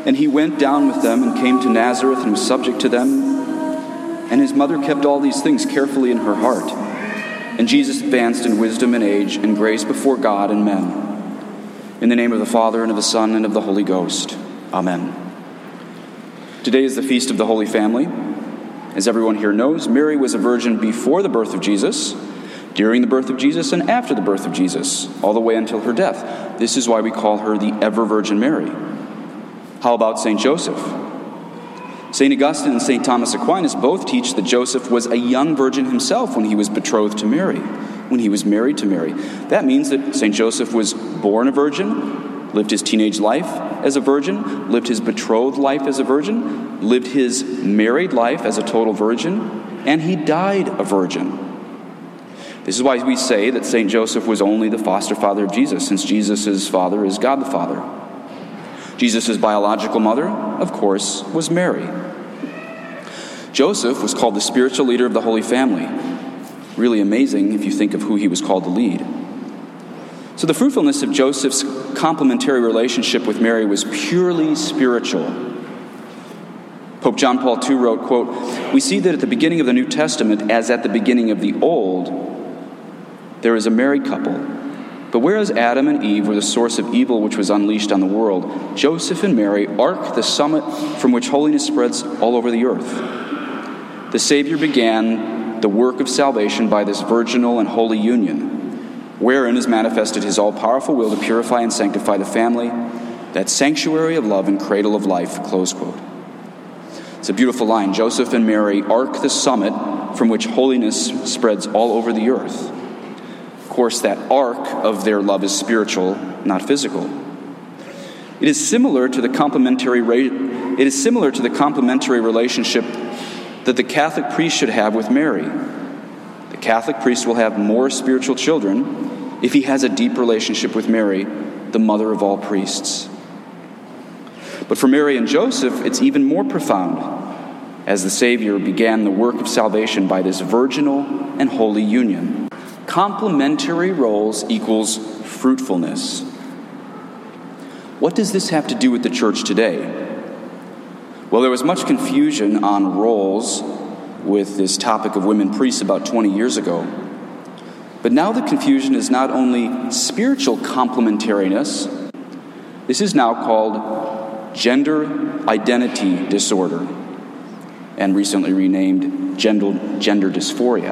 And he went down with them and came to Nazareth and was subject to them. And his mother kept all these things carefully in her heart. And Jesus advanced in wisdom and age and grace before God and men. In the name of the Father, and of the Son, and of the Holy Ghost. Amen. Today is the Feast of the Holy Family. As everyone here knows, Mary was a virgin before the birth of Jesus, during the birth of Jesus, and after the birth of Jesus, all the way until her death. This is why we call her the ever-Virgin Mary. How about St. Joseph? St. Augustine and St. Thomas Aquinas both teach that Joseph was a young virgin himself when he was betrothed to Mary, when he was married to Mary. That means that St. Joseph was born a virgin, lived his teenage life as a virgin, lived his betrothed life as a virgin, lived his married life as a total virgin, and he died a virgin. This is why we say that St. Joseph was only the foster father of Jesus, since Jesus' father is God the Father. Jesus' biological mother, of course, was Mary. Joseph was called the spiritual leader of the Holy Family. Really amazing if you think of who he was called to lead. So the fruitfulness of Joseph's complementary relationship with Mary was purely spiritual. Pope John Paul II wrote, quote, "We see that at the beginning of the New Testament, as at the beginning of the Old, there is a married couple. But whereas Adam and Eve were the source of evil which was unleashed on the world, Joseph and Mary arc the summit from which holiness spreads all over the earth. The Savior began the work of salvation by this virginal and holy union, wherein is manifested his all-powerful will to purify and sanctify the family, that sanctuary of love and cradle of life," close quote. It's a beautiful line. Joseph and Mary arc the summit from which holiness spreads all over the earth. Of course, that arc of their love is spiritual, not physical. It is similar to the complementary relationship that the Catholic priest should have with Mary. The Catholic priest will have more spiritual children if he has a deep relationship with Mary, the mother of all priests. But for Mary and Joseph, it's even more profound, as the Savior began the work of salvation by this virginal and holy union. Complementary roles equals fruitfulness. What does this have to do with the church today? Well, there was much confusion on roles with this topic of women priests about 20 years ago. But now the confusion is not only spiritual complementariness, this is now called gender identity disorder, and recently renamed gender dysphoria.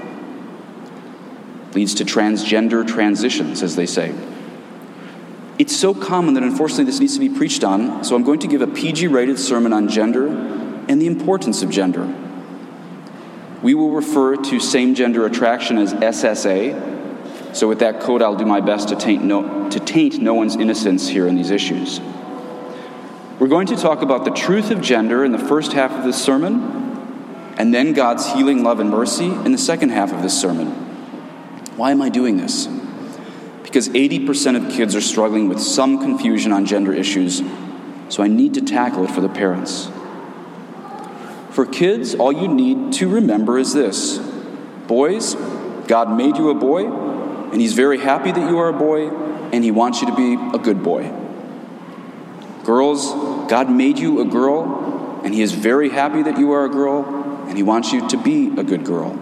Leads to transgender transitions, as they say. It's so common that unfortunately this needs to be preached on, so I'm going to give a PG-rated sermon on gender and the importance of gender. We will refer to same-gender attraction as SSA, so with that code I'll do my best to taint no one's innocence here in these issues. We're going to talk about the truth of gender in the first half of this sermon, and then God's healing love and mercy in the second half of this sermon. Why am I doing this? Because 80% of kids are struggling with some confusion on gender issues, so I need to tackle it for the parents. For kids, all you need to remember is this. Boys, God made you a boy, and He's very happy that you are a boy, and He wants you to be a good boy. Girls, God made you a girl, and He is very happy that you are a girl, and He wants you to be a good girl.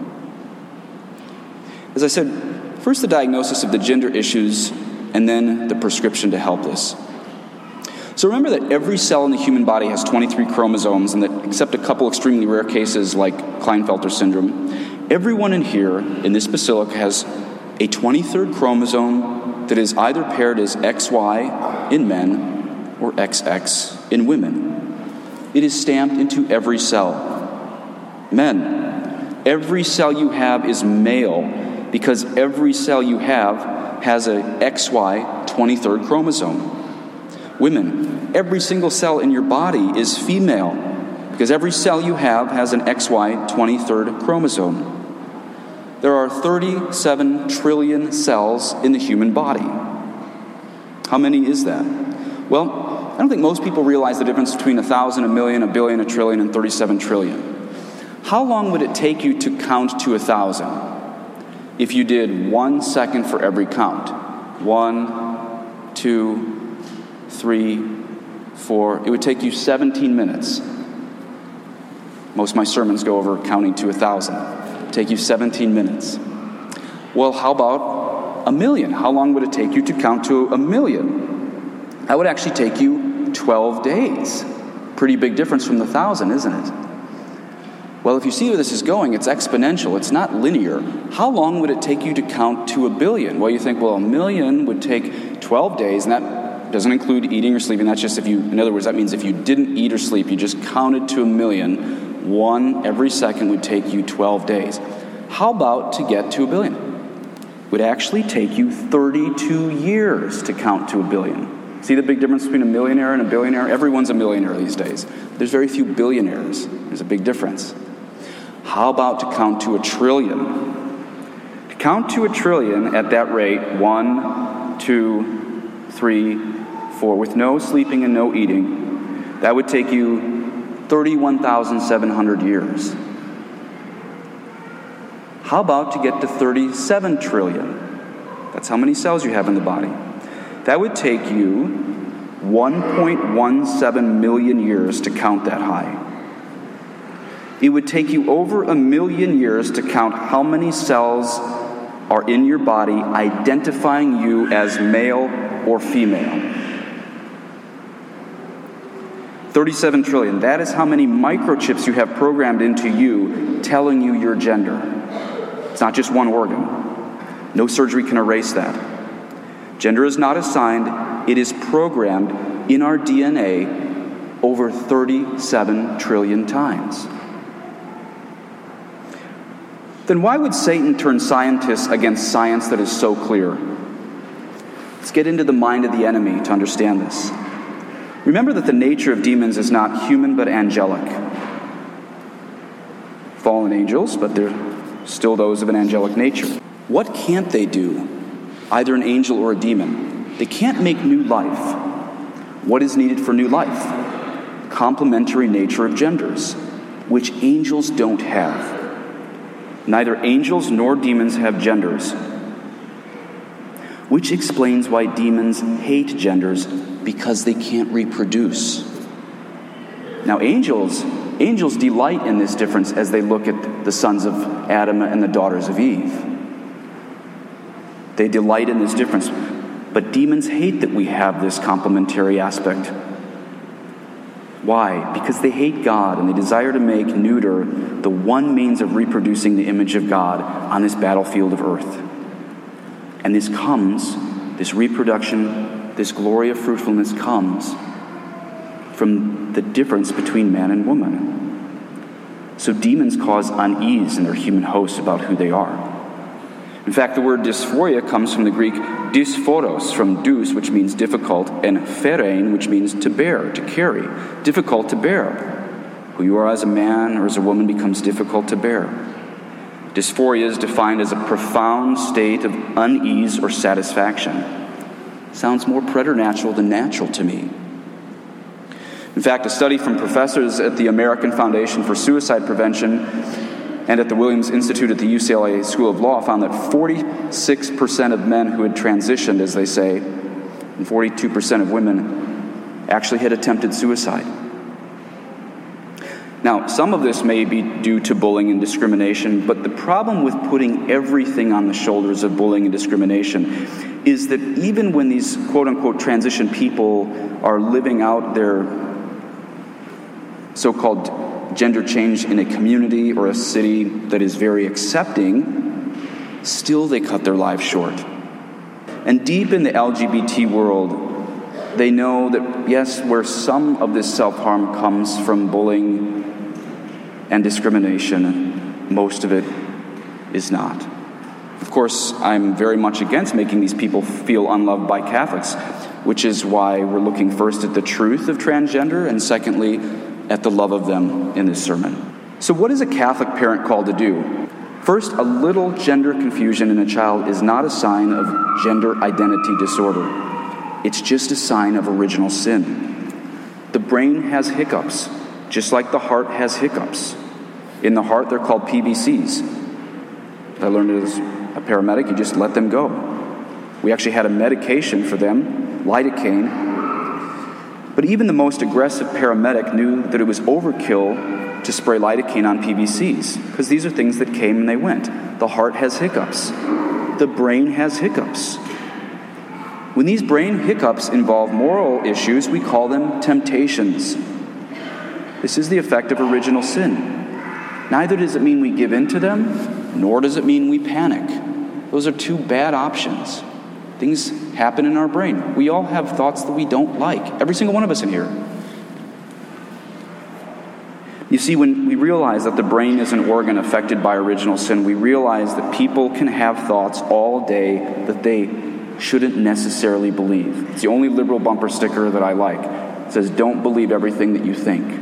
As I said, first the diagnosis of the gender issues, and then the prescription to help this. So remember that every cell in the human body has 23 chromosomes, and that except a couple extremely rare cases like Klinefelter syndrome, everyone in here, in this basilica, has a 23rd chromosome that is either paired as XY in men or XX in women. It is stamped into every cell. Men, every cell you have is male because every cell you have has a XY 23rd chromosome. Women, every single cell in your body is female because every cell you have has an XY 23rd chromosome. There are 37 trillion cells in the human body. How many is that? Well, I don't think most people realize the difference between 1,000, a million, a billion, a trillion, and 37 trillion. How long would it take you to count to 1,000 if you did 1 second for every count? 1, 2, 3, it would take you 17 minutes. Most of my sermons go over counting to 1,000. It'd take you 17 minutes. Well, how about 1,000,000? How long would it take you to count to 1,000,000? That would actually take you 12 days. Pretty big difference from the 1,000, isn't it? Well, if you see where this is going, it's exponential. It's not linear. How long would it take you to count to 1,000,000,000? Well, you think, well, 1,000,000 would take 12 days, and that doesn't include eating or sleeping. That's just in other words, that means if you didn't eat or sleep, you just counted to 1,000,000, one every second would take you 12 days. How about to get to 1,000,000,000? It would actually take you 32 years to count to 1,000,000,000. See the big difference between a millionaire and a billionaire? Everyone's a millionaire these days. There's very few billionaires. There's a big difference. How about to count to 1,000,000,000,000? To count to 1,000,000,000,000 at that rate, 1, 2, 3, 4, with no sleeping and no eating, that would take you 31,700 years. How about to get to 37 trillion? That's how many cells you have in the body. That would take you 1.17 million years to count that high. It would take you over 1,000,000 years to count how many cells are in your body identifying you as male or female. 37 trillion. That is how many microchips you have programmed into you telling you your gender. It's not just one organ. No surgery can erase that. Gender is not assigned. It is programmed in our DNA over 37 trillion times. Then why would Satan turn scientists against science that is so clear? Let's get into the mind of the enemy to understand this. Remember that the nature of demons is not human but angelic. Fallen angels, but they're still those of an angelic nature. What can't they do? Either an angel or a demon. They can't make new life. What is needed for new life? Complementary nature of genders, which angels don't have. Neither angels nor demons have genders, which explains why demons hate genders, because they can't reproduce. Now, angels delight in this difference as they look at the sons of Adam and the daughters of Eve. They delight in this difference. But demons hate that we have this complementary aspect. Why? Because they hate God and they desire to make neuter the one means of reproducing the image of God on this battlefield of earth. And this reproduction, this glory of fruitfulness comes from the difference between man and woman. So demons cause unease in their human host about who they are. In fact, the word dysphoria comes from the Greek dysphoros, from dous, which means difficult, and pherein, which means to bear, to carry. Difficult to bear. Who you are as a man or as a woman becomes difficult to bear. Dysphoria is defined as a profound state of unease or satisfaction. Sounds more preternatural than natural to me. In fact, a study from professors at the American Foundation for Suicide Prevention and at the Williams Institute at the UCLA School of Law found that 46% of men who had transitioned, as they say, and 42% of women actually had attempted suicide. Now, some of this may be due to bullying and discrimination, but the problem with putting everything on the shoulders of bullying and discrimination is that even when these quote-unquote transition people are living out their so-called gender change in a community or a city that is very accepting, still they cut their lives short. And deep in the LGBT world, they know that, yes, where some of this self-harm comes from bullying and discrimination, most of it is not. Of course, I'm very much against making these people feel unloved by Catholics, which is why we're looking first at the truth of transgender and secondly, at the love of them in this sermon. So what is a Catholic parent called to do? First, a little gender confusion in a child is not a sign of gender identity disorder. It's just a sign of original sin. The brain has hiccups, just like the heart has hiccups. In the heart, they're called PVCs. I learned it as a paramedic, you just let them go. We actually had a medication for them, lidocaine, But even the most aggressive paramedic knew that it was overkill to spray lidocaine on PVCs, because these are things that came and they went. The heart has hiccups. The brain has hiccups. When these brain hiccups involve moral issues, we call them temptations. This is the effect of original sin. Neither does it mean we give in to them, nor does it mean we panic. Those are two bad options. Things happen in our brain. We all have thoughts that we don't like. Every single one of us in here. You see, when we realize that the brain is an organ affected by original sin, we realize that people can have thoughts all day that they shouldn't necessarily believe. It's the only liberal bumper sticker that I like. It says, don't believe everything that you think.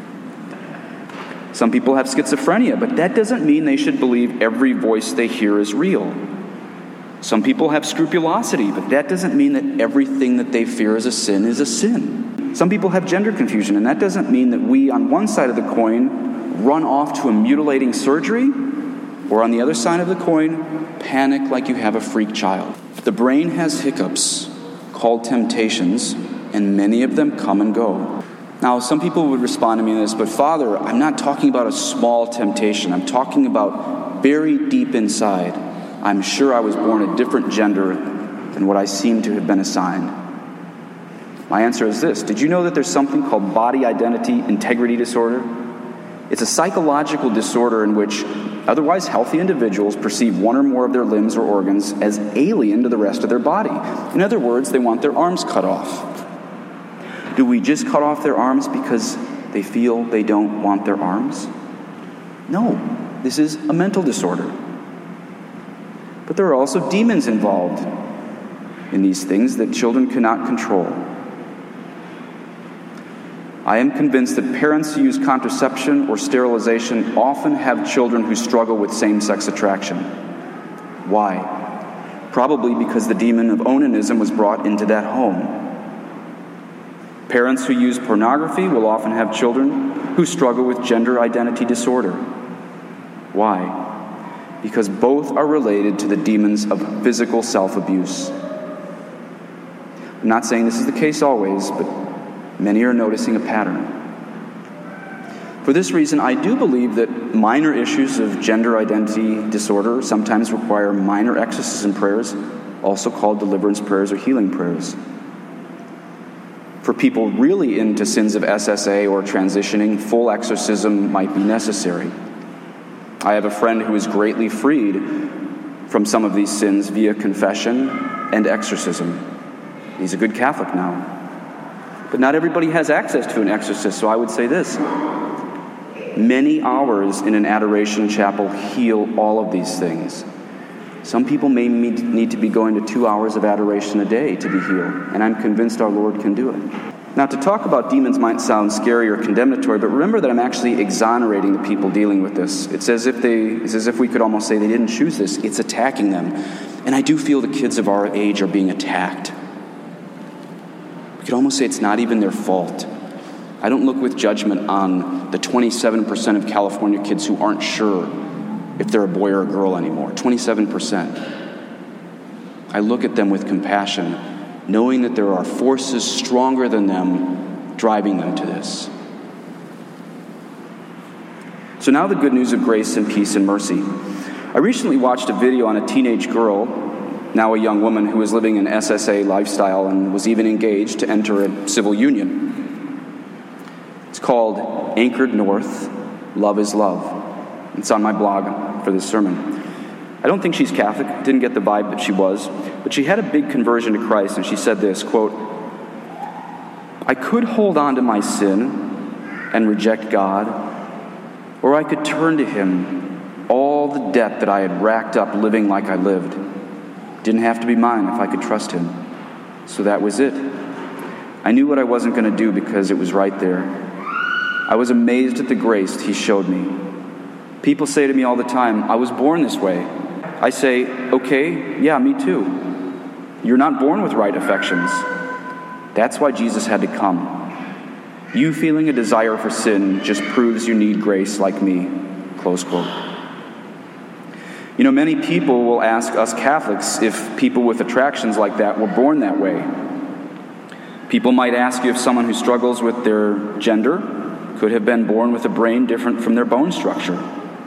Some people have schizophrenia, but that doesn't mean they should believe every voice they hear is real. Some people have scrupulosity, but that doesn't mean that everything that they fear is a sin is a sin. Some people have gender confusion, and that doesn't mean that we, on one side of the coin, run off to a mutilating surgery, or on the other side of the coin, panic like you have a freak child. The brain has hiccups called temptations, and many of them come and go. Now, some people would respond to me on this, but Father, I'm not talking about a small temptation. I'm talking about buried deep inside. I'm sure I was born a different gender than what I seem to have been assigned. My answer is this. Did you know that there's something called body identity integrity disorder? It's a psychological disorder in which otherwise healthy individuals perceive one or more of their limbs or organs as alien to the rest of their body. In other words, they want their arms cut off. Do we just cut off their arms because they feel they don't want their arms? No, this is a mental disorder. But there are also demons involved in these things that children cannot control. I am convinced that parents who use contraception or sterilization often have children who struggle with same-sex attraction. Why? Probably because the demon of onanism was brought into that home. Parents who use pornography will often have children who struggle with gender identity disorder. Why? Because both are related to the demons of physical self-abuse. I'm not saying this is the case always, but many are noticing a pattern. For this reason, I do believe that minor issues of gender identity disorder sometimes require minor exorcism prayers, also called deliverance prayers or healing prayers. For people really into sins of SSA or transitioning, full exorcism might be necessary. I have a friend who is greatly freed from some of these sins via confession and exorcism. He's a good Catholic now. But not everybody has access to an exorcist, so I would say this. Many hours in an adoration chapel heal all of these things. Some people may need to be going to 2 hours of adoration a day to be healed, and I'm convinced our Lord can do it. Now, to talk about demons might sound scary or condemnatory, but remember that I'm actually exonerating the people dealing with this. It's as if we could almost say they didn't choose this. It's attacking them. And I do feel the kids of our age are being attacked. We could almost say it's not even their fault. I don't look with judgment on the 27% of California kids who aren't sure if they're a boy or a girl anymore. 27%. I look at them with compassion, knowing that there are forces stronger than them driving them to this. So now the good news of grace and peace and mercy. I recently watched a video on a teenage girl, now a young woman, who was living an SSA lifestyle and was even engaged to enter a civil union. It's called Anchored North, Love is Love. It's on my blog for this sermon. I don't think she's Catholic, didn't get the vibe that she was, but she had a big conversion to Christ, and she said this, quote, I could hold on to my sin and reject God, or I could turn to Him all the debt that I had racked up living like I lived. Didn't have to be mine if I could trust Him. So that was it. I knew what I wasn't going to do because it was right there. I was amazed at the grace He showed me. People say to me all the time, I was born this way. I say, okay, yeah, me too. You're not born with right affections. That's why Jesus had to come. You feeling a desire for sin just proves you need grace like me. Close quote. You know, many people will ask us Catholics if people with attractions like that were born that way. People might ask you if someone who struggles with their gender could have been born with a brain different from their bone structure.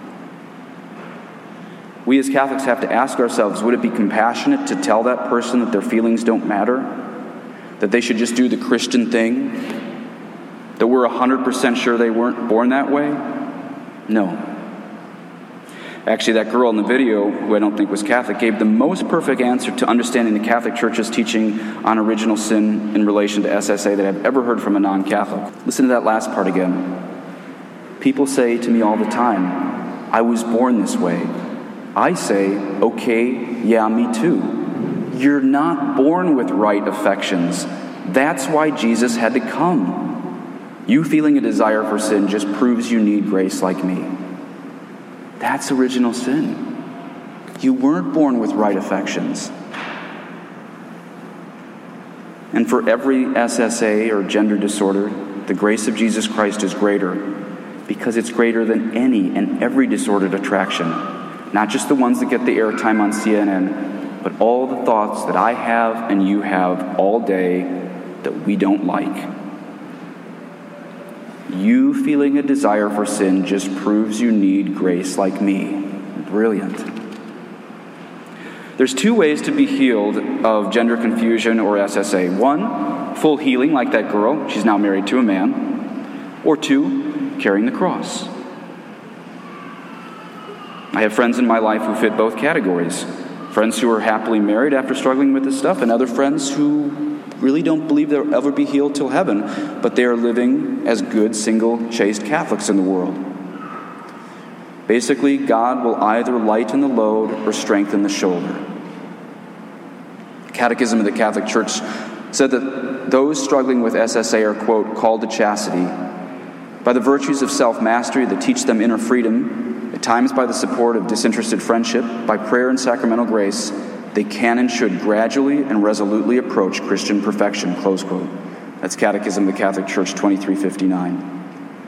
We as Catholics have to ask ourselves, would it be compassionate to tell that person that their feelings don't matter? That they should just do the Christian thing? That we're 100% sure they weren't born that way? No. Actually, that girl in the video, who I don't think was Catholic, gave the most perfect answer to understanding the Catholic Church's teaching on original sin in relation to SSA that I've ever heard from a non-Catholic. Listen to that last part again. People say to me all the time, I was born this way. I say, okay, yeah, me too. You're not born with right affections. That's why Jesus had to come. You feeling a desire for sin just proves you need grace like me. That's original sin. You weren't born with right affections. And for every SSA or gender disorder, the grace of Jesus Christ is greater because it's greater than any and every disordered attraction. Not just the ones that get the airtime on CNN, but all the thoughts that I have and you have all day that we don't like. You feeling a desire for sin just proves you need grace like me. Brilliant. There's two ways to be healed of gender confusion or SSA. One, full healing like that girl. She's now married to a man. Or two, carrying the cross. I have friends in my life who fit both categories. Friends who are happily married after struggling with this stuff, and other friends who really don't believe they'll ever be healed till heaven, but they are living as good, single, chaste Catholics in the world. Basically, God will either lighten the load or strengthen the shoulder. The Catechism of the Catholic Church said that those struggling with SSA are, quote, called to chastity by the virtues of self-mastery that teach them inner freedom. At times, by the support of disinterested friendship, by prayer and sacramental grace, they can and should gradually and resolutely approach Christian perfection, close quote. That's Catechism of the Catholic Church 2359.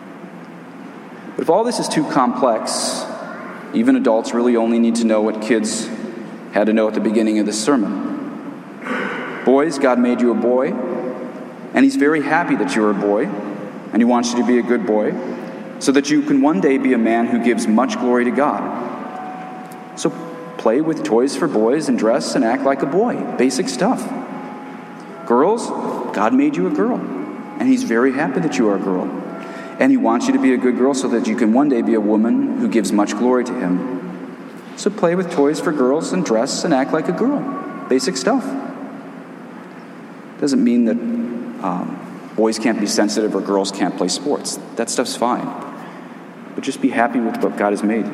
But if all this is too complex, even adults really only need to know what kids had to know at the beginning of this sermon. Boys, God made you a boy, and He's very happy that you're a boy, and He wants you to be a good boy, so that you can one day be a man who gives much glory to God. So play with toys for boys and dress and act like a boy. Basic stuff. Girls, God made you a girl, and He's very happy that you are a girl. And He wants you to be a good girl so that you can one day be a woman who gives much glory to Him. So play with toys for girls and dress and act like a girl. Basic stuff. Doesn't mean that boys can't be sensitive or girls can't play sports. That stuff's fine. But just be happy with what God has made.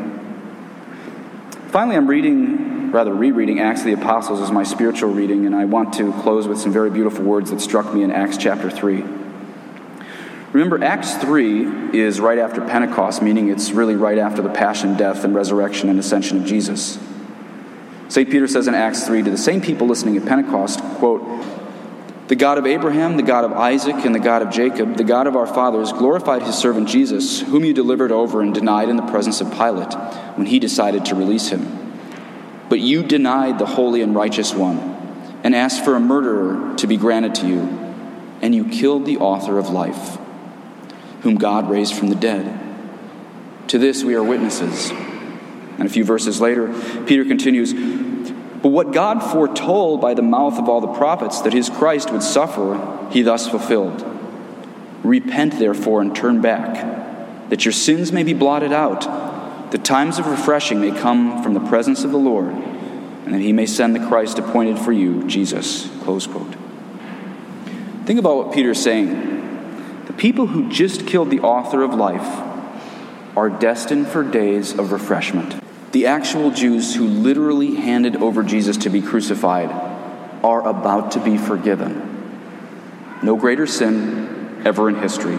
Finally, I'm rereading Acts of the Apostles as my spiritual reading, and I want to close with some very beautiful words that struck me in Acts chapter 3. Remember, Acts 3 is right after Pentecost, meaning it's really right after the passion, death, and resurrection and ascension of Jesus. St. Peter says in Acts 3 to the same people listening at Pentecost, quote, "The God of Abraham, the God of Isaac, and the God of Jacob, the God of our fathers, glorified His servant Jesus, whom you delivered over and denied in the presence of Pilate when he decided to release Him. But you denied the holy and righteous one and asked for a murderer to be granted to you, and you killed the author of life, whom God raised from the dead. To this we are witnesses." And a few verses later, Peter continues, "But what God foretold by the mouth of all the prophets that His Christ would suffer, He thus fulfilled. Repent, therefore, and turn back, that your sins may be blotted out, that times of refreshing may come from the presence of the Lord, and that He may send the Christ appointed for you, Jesus." Close quote. Think about what Peter's saying. The people who just killed the author of life are destined for days of refreshment. The actual Jews who literally handed over Jesus to be crucified are about to be forgiven. No greater sin ever in history.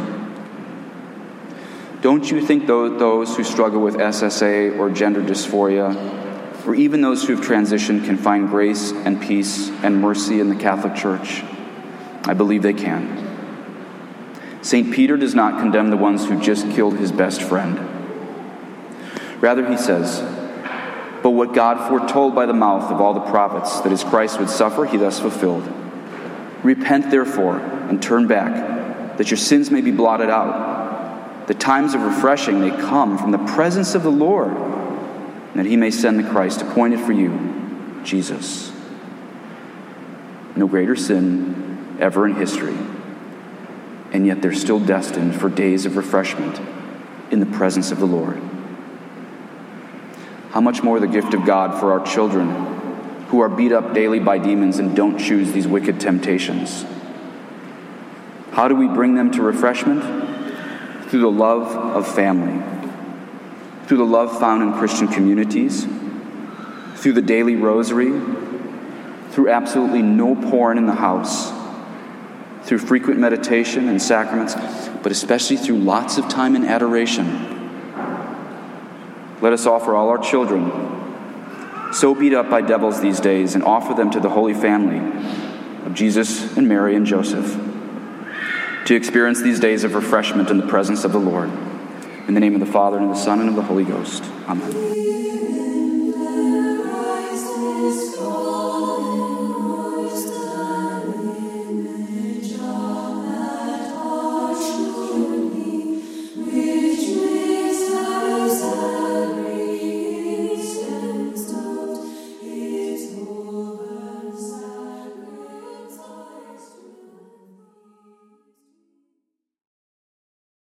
Don't you think those who struggle with SSA or gender dysphoria, or even those who have transitioned, can find grace and peace and mercy in the Catholic Church? I believe they can. St. Peter does not condemn the ones who just killed his best friend. Rather, he says, "But what God foretold by the mouth of all the prophets, that His Christ would suffer, He thus fulfilled. Repent, therefore, and turn back, that your sins may be blotted out. The times of refreshing may come from the presence of the Lord, and that he may send the Christ appointed for you, Jesus. No greater sin ever in history, and yet they're still destined for days of refreshment in the presence of the Lord. How much more the gift of God for our children who are beat up daily by demons and don't choose these wicked temptations. How do we bring them to refreshment? Through the love of family, through the love found in Christian communities, through the daily rosary, through absolutely no porn in the house, through frequent meditation and sacraments, but especially through lots of time in adoration. Let us offer all our children, so beat up by devils these days, and offer them to the Holy Family of Jesus and Mary and Joseph, to experience these days of refreshment in the presence of the Lord. In the name of the Father, and of the Son, and of the Holy Ghost. Amen.